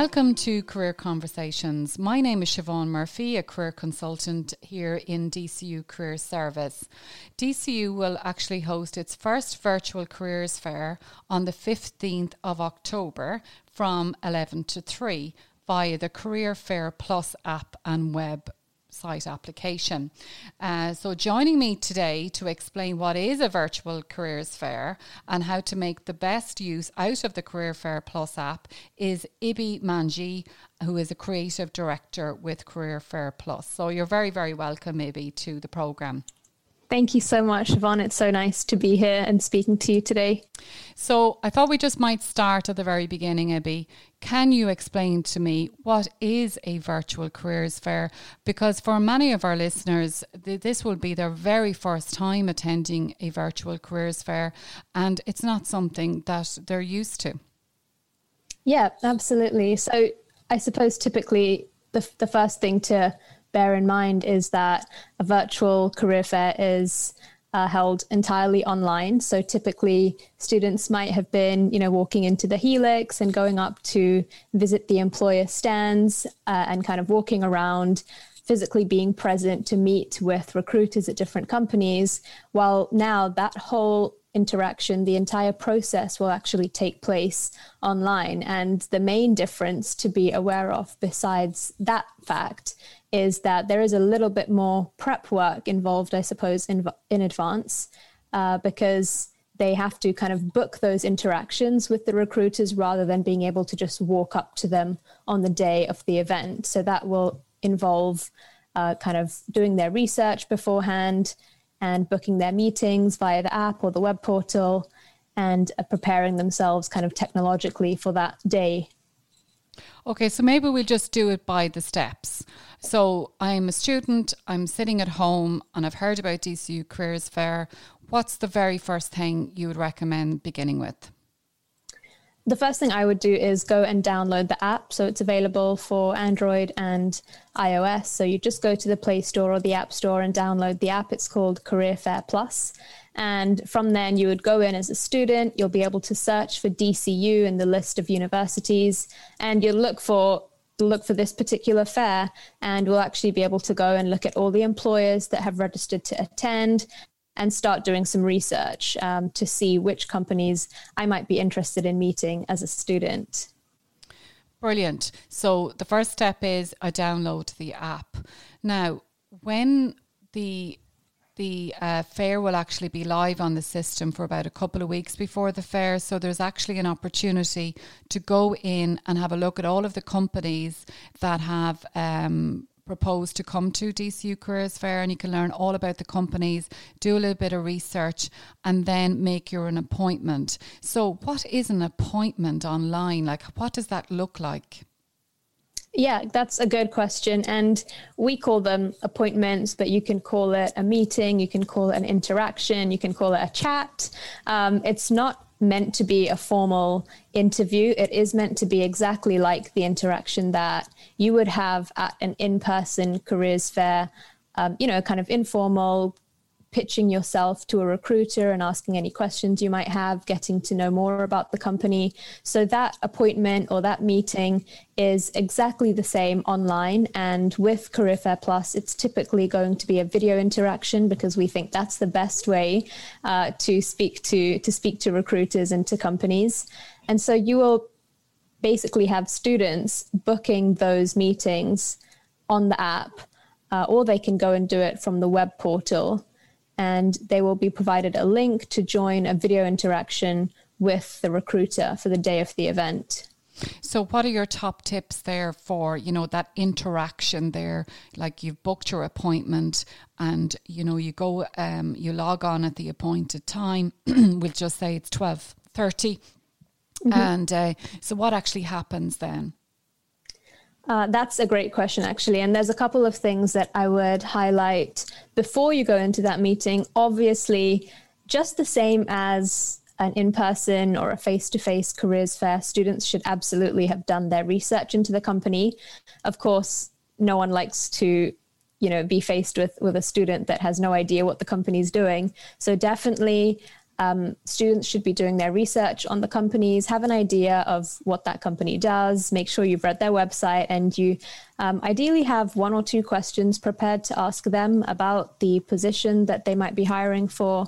Welcome to Career Conversations. My name is Siobhan Murphy, a career consultant here in DCU Career Service. DCU will actually host its first virtual careers fair on the 15th of October from 11 to 3 via the Career Fair Plus app and web site application. So joining me today to explain what is a virtual careers fair and how to make the best use out of the Career Fair Plus app is Ibi Manji, who is a creative director with Career Fair Plus. So you're very, very welcome, Ibi, to the programme. Thank you so much, Siobhan. It's so nice to be here and speaking to you today. So I thought we just might start at the very beginning, Ibi. Can you explain to me what is a virtual careers fair? Because for many of our listeners, this will be their very first time attending a virtual careers fair, and it's not something that they're used to. Yeah, absolutely. So I suppose typically the first thing to bear in mind is that a virtual career fair is held entirely online. So typically students might have been, walking into the Helix and going up to visit the employer stands and kind of walking around, physically being present to meet with recruiters at different companies. While now that whole interaction, the entire process will actually take place online. And the main difference to be aware of besides that fact is that there is a little bit more prep work involved, I suppose, in advance, because they have to kind of book those interactions with the recruiters rather than being able to just walk up to them on the day of the event. So that will involve kind of doing their research beforehand and booking their meetings via the app or the web portal and preparing themselves kind of technologically for that day. Okay, so maybe we'll just do it by the steps. So I'm a student, I'm sitting at home and I've heard about DCU Careers Fair. What's the very first thing you would recommend beginning with? The first thing I would do is go and download the app. So it's available for Android and iOS. So you just go to the Play Store or the App Store and download the app. It's called Career Fair Plus. And from then you would go in as a student. You'll be able to search for DCU in the list of universities, and you'll look for this particular fair, and we'll actually be able to go and look at all the employers that have registered to attend and start doing some research to see which companies I might be interested in meeting as a student. Brilliant. So the first step is I download the app. Now, when the fair will actually be live on the system for about a couple of weeks before the fair. So there's actually an opportunity to go in and have a look at all of the companies that have proposed to come to DCU Careers Fair, and you can learn all about the companies, do a little bit of research and then make your own appointment. So what is an appointment online? Like, what does that look like? Yeah, that's a good question. And we call them appointments, but you can call it a meeting, you can call it an interaction, you can call it a chat. It's not meant to be a formal interview. It is meant to be exactly like the interaction that you would have at an in-person careers fair, kind of informal, pitching yourself to a recruiter and asking any questions you might have, getting to know more about the company. So that appointment or that meeting is exactly the same online. And with Career Fair Plus, it's typically going to be a video interaction because we think that's the best way to speak to recruiters and to companies. And so you will basically have students booking those meetings on the app, or they can go and do it from the web portal. And they will be provided a link to join a video interaction with the recruiter for the day of the event. So what are your top tips there for, that interaction there? Like, you've booked your appointment and, you go, you log on at the appointed time. We'll just say it's 12:30. Mm-hmm. And so what actually happens then? That's a great question, actually. And there's a couple of things that I would highlight before you go into that meeting. Obviously, just the same as an in-person or a face-to-face careers fair, students should absolutely have done their research into the company. Of course, no one likes to, be faced with a student that has no idea what the company's doing. So definitely Students should be doing their research on the companies, have an idea of what that company does, make sure you've read their website, and you ideally have 1 or 2 questions prepared to ask them about the position that they might be hiring for.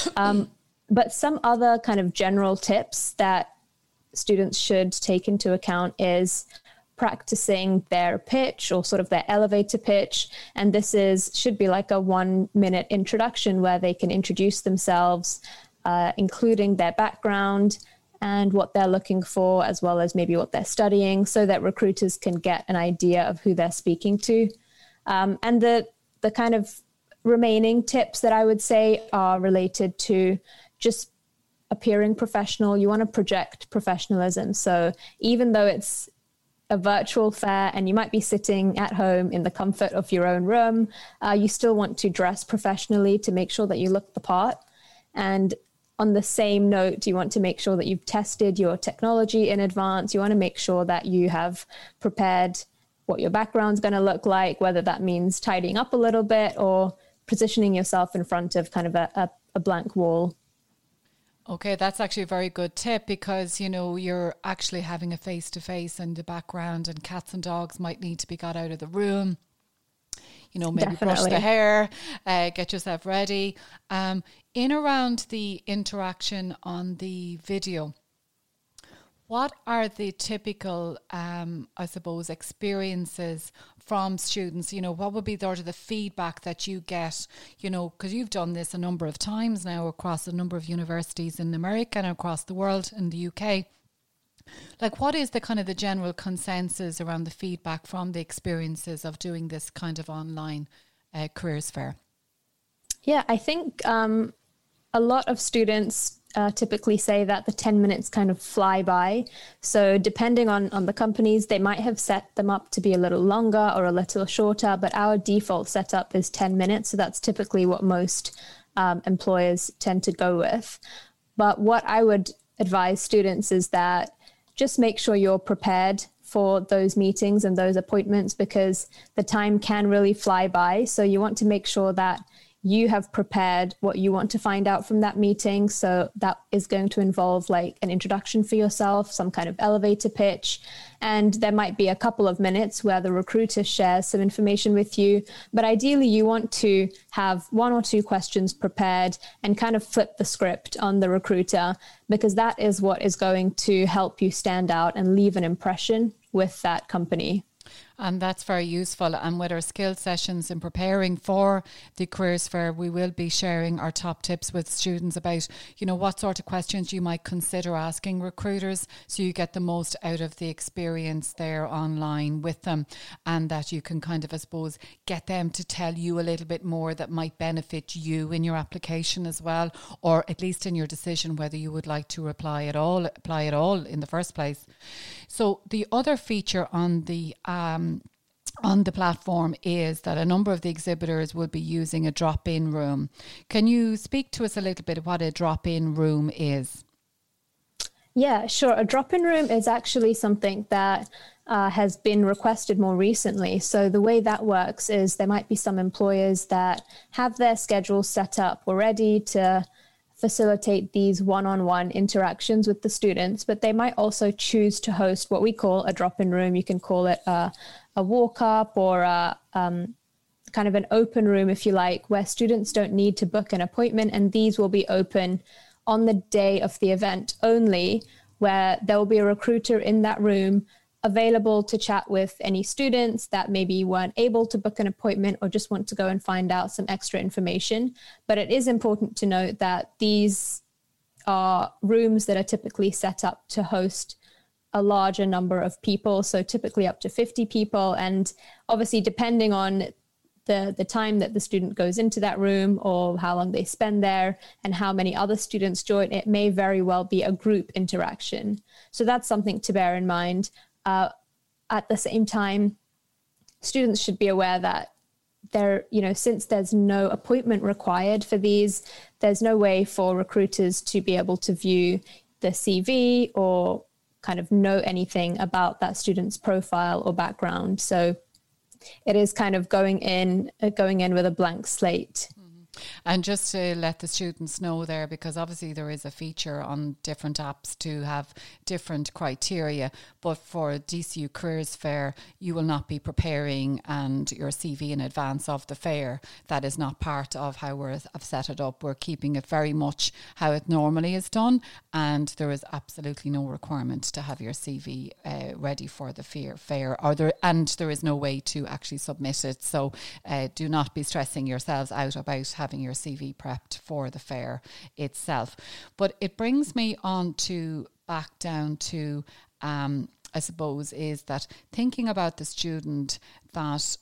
But some other kind of general tips that students should take into account is practicing their pitch, or sort of their elevator pitch. And this should be like a 1-minute introduction where they can introduce themselves, including their background and what they're looking for, as well as maybe what they're studying, so that recruiters can get an idea of who they're speaking to. And the kind of remaining tips that I would say are related to just appearing professional. You want to project professionalism. So even though it's a virtual fair and you might be sitting at home in the comfort of your own room, you still want to dress professionally to make sure that you look the part. And on the same note, you want to make sure that you've tested your technology in advance. You want to make sure that you have prepared what your background's going to look like, whether that means tidying up a little bit or positioning yourself in front of kind of a blank wall. Okay, that's actually a very good tip, because, you know, you're actually having a face-to-face in the background, and cats and dogs might need to be got out of the room. You know, maybe brush the hair, get yourself ready. In around the interaction on the video, what are the typical, I suppose, experiences from students? You know, what would be sort of the feedback that you get, you know, because you've done this a number of times now across a number of universities in America and across the world in the UK. Like, what is the kind of the general consensus around the feedback from the experiences of doing this kind of online careers fair? Yeah, I think a lot of students typically say that the 10 minutes kind of fly by. So depending on the companies, they might have set them up to be a little longer or a little shorter, but our default setup is 10 minutes. So that's typically what most employers tend to go with. But what I would advise students is that just make sure you're prepared for those meetings and those appointments, because the time can really fly by. So you want to make sure that you have prepared what you want to find out from that meeting. So that is going to involve like an introduction for yourself, some kind of elevator pitch. And there might be a couple of minutes where the recruiter shares some information with you. But ideally, you want to have 1 or 2 questions prepared and kind of flip the script on the recruiter, because that is what is going to help you stand out and leave an impression with that company. And that's very useful. And with our skill sessions in preparing for the careers fair, we will be sharing our top tips with students about, you know, what sort of questions you might consider asking recruiters, so you get the most out of the experience there online with them, and that you can kind of, I suppose, get them to tell you a little bit more that might benefit you in your application as well, or at least in your decision whether you would like to apply at all in the first place. So the other feature on the platform is that a number of the exhibitors will be using a drop-in room. Can you speak to us a little bit of what a drop-in room is? Yeah, sure. A drop-in room is actually something that has been requested more recently. So the way that works is there might be some employers that have their schedules set up already to facilitate these one-on-one interactions with the students, but they might also choose to host what we call a drop-in room. You can call it a walk-up or a kind of an open room, if you like, where students don't need to book an appointment, and these will be open on the day of the event only, where there will be a recruiter in that room available to chat with any students that maybe weren't able to book an appointment or just want to go and find out some extra information. But it is important to note that these are rooms that are typically set up to host a larger number of people, so typically up to 50 people. And obviously, depending on the time that the student goes into that room or how long they spend there and how many other students join, it may very well be a group interaction. So that's something to bear in mind. At the same time, students should be aware that since there's no appointment required for these, there's no way for recruiters to be able to view the CV or kind of know anything about that student's profile or background. So it is kind of going in with a blank slate. And just to let the students know there, because obviously there is a feature on different apps to have different criteria, but for DCU Careers Fair, you will not be preparing and your CV in advance of the fair. That is not part of how I've set it up. We're keeping it very much how it normally is done, and there is absolutely no requirement to have your CV ready for the fair, and there is no way to actually submit it. So do not be stressing yourselves out about having your CV prepped for the fair itself. But it brings me on to back down to I suppose, is that thinking about the student that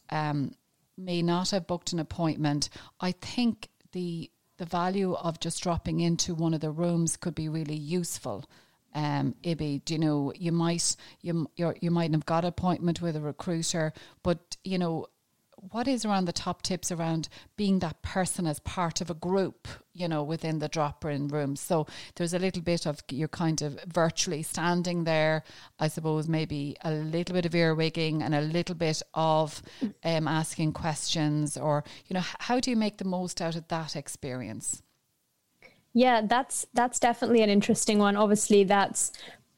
may not have booked an appointment, I think the value of just dropping into one of the rooms could be really useful. Ibby, you know, you might have got an appointment with a recruiter, but you know, what is around the top tips around being that person as part of a group, you know, within the drop-in room? So there's a little bit of, you're kind of virtually standing there, I suppose, maybe a little bit of earwigging and a little bit of asking questions, or, you know, how do you make the most out of that experience? Yeah, that's definitely an interesting one. Obviously, that's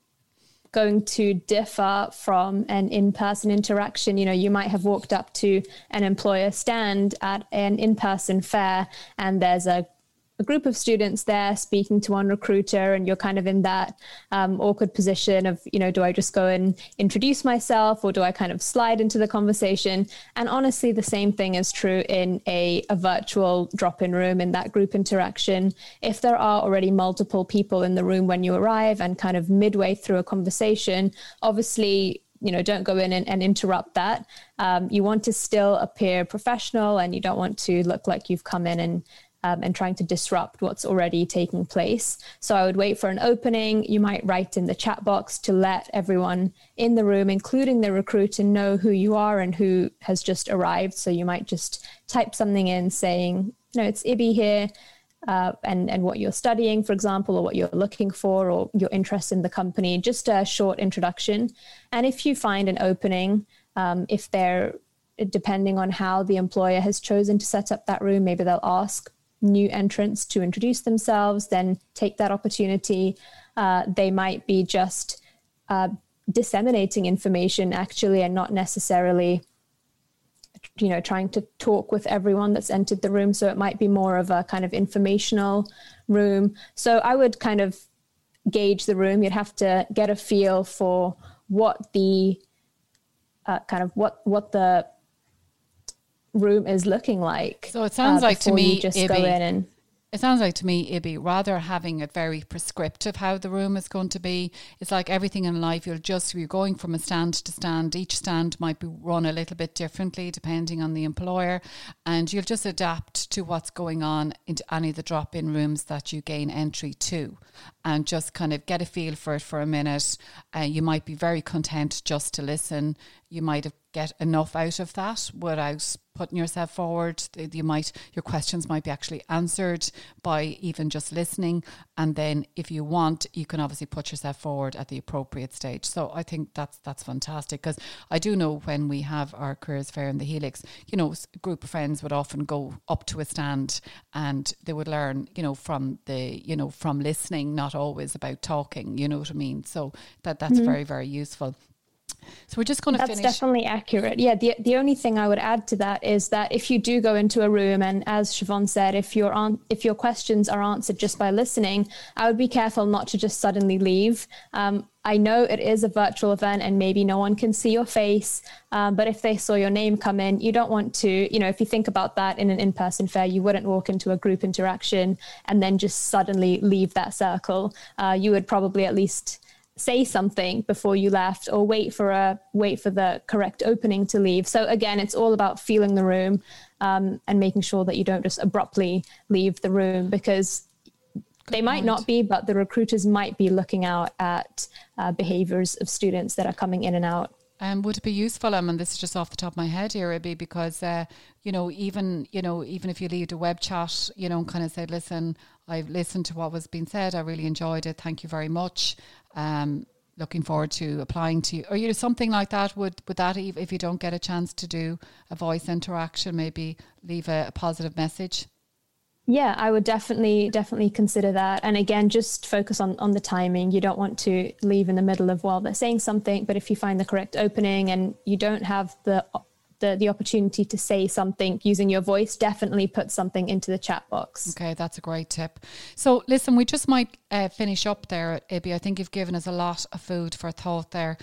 going to differ from an in-person interaction. You know, you might have walked up to an employer stand at an in-person fair, and there's a group of students there speaking to one recruiter, and you're kind of in that awkward position of, you know, do I just go and introduce myself, or do I kind of slide into the conversation? And honestly, the same thing is true in a virtual drop-in room, in that group interaction. If there are already multiple people in the room when you arrive and kind of midway through a conversation, obviously, you know, don't go in and interrupt that. You want to still appear professional, and you don't want to look like you've come in and trying to disrupt what's already taking place. So I would wait for an opening. You might write in the chat box to let everyone in the room, including the recruiter, know who you are and who has just arrived. So you might just type something in saying, you know, it's Ibby here, and what you're studying, for example, or what you're looking for, or your interest in the company, just a short introduction. And if you find an opening, if they're, depending on how the employer has chosen to set up that room, maybe they'll ask new entrants to introduce themselves, then take that opportunity. They might be just disseminating information actually, and not necessarily, you know, trying to talk with everyone that's entered the room. So it might be more of a kind of informational room. So I would kind of gauge the room. You'd have to get a feel for what the what the room is looking like. So it sounds like to me, just go in and it sounds like to me, Ibby, rather having it very prescriptive how the room is going to be, it's like everything in life, you're going from a stand to stand. Each stand might be run a little bit differently depending on the employer, and you'll just adapt to what's going on into any of the drop-in rooms that you gain entry to, and just kind of get a feel for it for a minute. You might be very content just to listen. You might get enough out of that without putting yourself forward. Your questions might be actually answered by even just listening. And then if you want, you can obviously put yourself forward at the appropriate stage. So I think that's fantastic, because I do know when we have our careers fair in the Helix, you know, a group of friends would often go up to a stand and they would learn, you know, from listening, not always about talking, you know what I mean? So that's very, very useful. So we're just going to finish. That's definitely accurate. Yeah, the only thing I would add to that is that if you do go into a room, and as Siobhan said, if your questions are answered just by listening, I would be careful not to just suddenly leave. I know it is a virtual event and maybe no one can see your face, but if they saw your name come in, you don't want to, you know, if you think about that in an in-person fair, you wouldn't walk into a group interaction and then just suddenly leave that circle. You would probably at least say something before you left, or wait for the correct opening to leave. So again, it's all about feeling the room and making sure that you don't just abruptly leave the room, because they might not be, but the recruiters might be looking out at behaviors of students that are coming in and out. Would it be useful, and this is just off the top of my head here, Ibby, because even if you lead a web chat, you know, kind of say, listen, I've listened to what was being said, I really enjoyed it, thank you very much, looking forward to applying to you, or, you know, something like that. Would that, if you don't get a chance to do a voice interaction, maybe leave a positive message? Yeah, I would definitely consider that. And again, just focus on the timing. You don't want to leave in the middle of while they're saying something, but if you find the correct opening and you don't have the opportunity to say something using your voice, definitely put something into the chat box. Okay, that's a great tip. So listen, we just might finish up there, Ibby. I think you've given us a lot of food for thought there.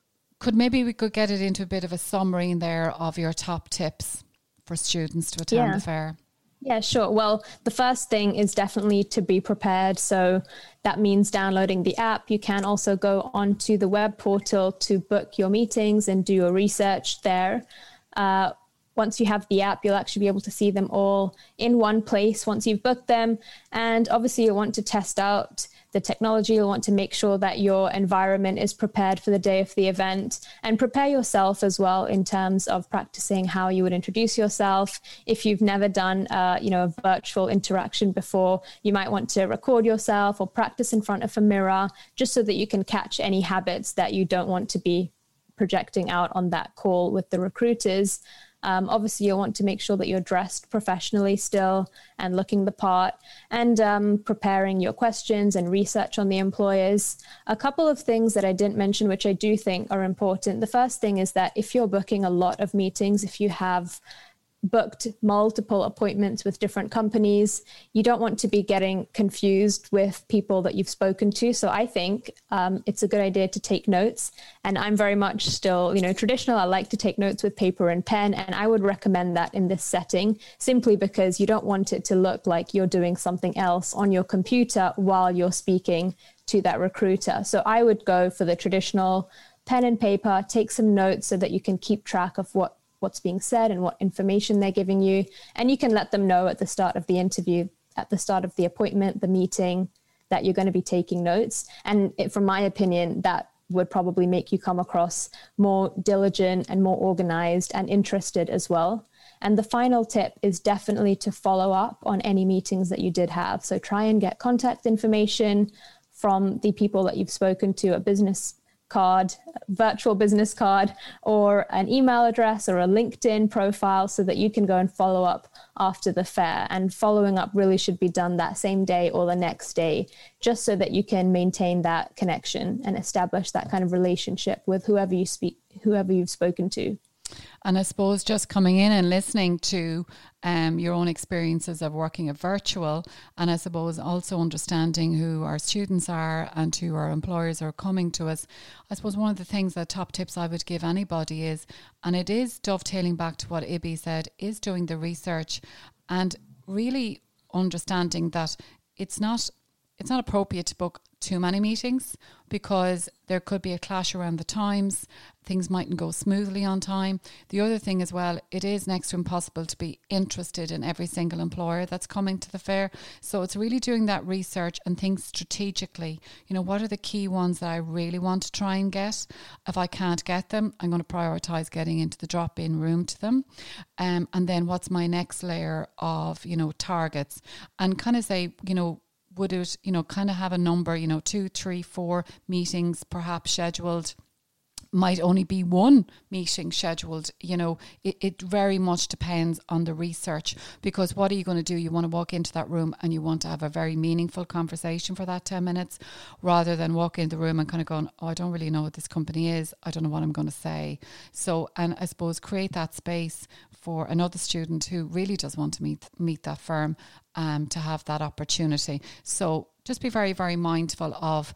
We could get it into a bit of a summary in there of your top tips for students to attend the fair. Yeah, sure. Well, the first thing is definitely to be prepared. So that means downloading the app. You can also go onto the web portal to book your meetings and do your research there. Once you have the app, you'll actually be able to see them all in one place once you've booked them. And obviously you'll want to test out the technology. You'll want to make sure that your environment is prepared for the day of the event, and prepare yourself as well in terms of practicing how you would introduce yourself. If you've never done a virtual interaction before, you might want to record yourself or practice in front of a mirror, just so that you can catch any habits that you don't want to be projecting out on that call with the recruiters. Obviously, you'll want to make sure that you're dressed professionally still and looking the part, and preparing your questions and research on the employers. A couple of things that I didn't mention, which I do think are important. The first thing is that if you're booking a lot of meetings, if you have booked multiple appointments with different companies, you don't want to be getting confused with people that you've spoken to. So I think it's a good idea to take notes. And I'm very much still, traditional. I like to take notes with paper and pen. And I would recommend that in this setting, simply because you don't want it to look like you're doing something else on your computer while you're speaking to that recruiter. So I would go for the traditional pen and paper, take some notes so that you can keep track of what's being said and what information they're giving you. And you can let them know at the start of the interview, at the start of the appointment, the meeting, that you're going to be taking notes. And from my opinion, that would probably make you come across more diligent and more organized and interested as well. And the final tip is definitely to follow up on any meetings that you did have. So try and get contact information from the people that you've spoken to, a business card, virtual business card, or an email address or a LinkedIn profile, so that you can go and follow up after the fair. And following up really should be done that same day or the next day, just so that you can maintain that connection and establish that kind of relationship with whoever you've spoken to. And I suppose just coming in and listening to your own experiences of working at virtual, and I suppose also understanding who our students are and who our employers are coming to us, I suppose one of the things, that top tips I would give anybody is, and it is dovetailing back to what Ibby said, is doing the research and really understanding that it's not appropriate to book too many meetings, because there could be a clash around the times. Things mightn't go smoothly on time. The other thing as well, it is next to impossible to be interested in every single employer that's coming to the fair. So it's really doing that research and think strategically, what are the key ones that I really want to try and get? If I can't get them, I'm going to prioritise getting into the drop-in room to them. And then what's my next layer of, targets, and kind of say, would it, kind of have a number, 2, 3, 4 meetings perhaps scheduled, might only be one meeting scheduled. It very much depends on the research, because what are you going to do? You want to walk into that room and you want to have a very meaningful conversation for that 10 minutes, rather than walk into the room and kind of going, I don't really know what this company is. I don't know what I'm going to say. So, and I suppose create that space for another student who really does want to meet that firm, to have that opportunity. So just be very, very mindful of,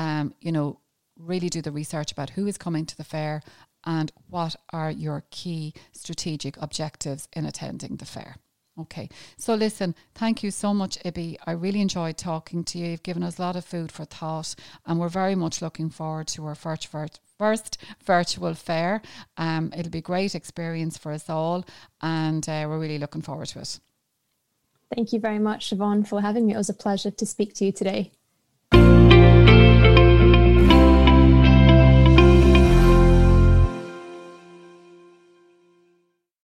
really do the research about who is coming to the fair and what are your key strategic objectives in attending the fair. Okay, so listen, thank you so much, Ibby. I really enjoyed talking to you. You've given us a lot of food for thought, and we're very much looking forward to our first virtual fair. It'll be a great experience for us all, and we're really looking forward to it. Thank you very much, Siobhan, for having me. It was a pleasure to speak to you today.